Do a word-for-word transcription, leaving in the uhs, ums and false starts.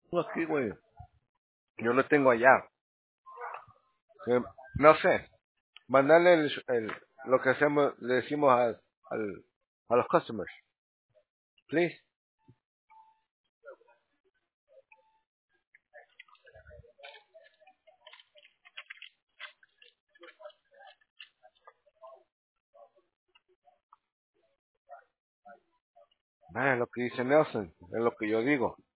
aquí, güey. Yo lo tengo allá. Eh, No sé. Mandarle el, el- lo que hacemos, le decimos al, al, a los customers. Please. Ah, es lo que dice Nelson. Es lo que yo digo.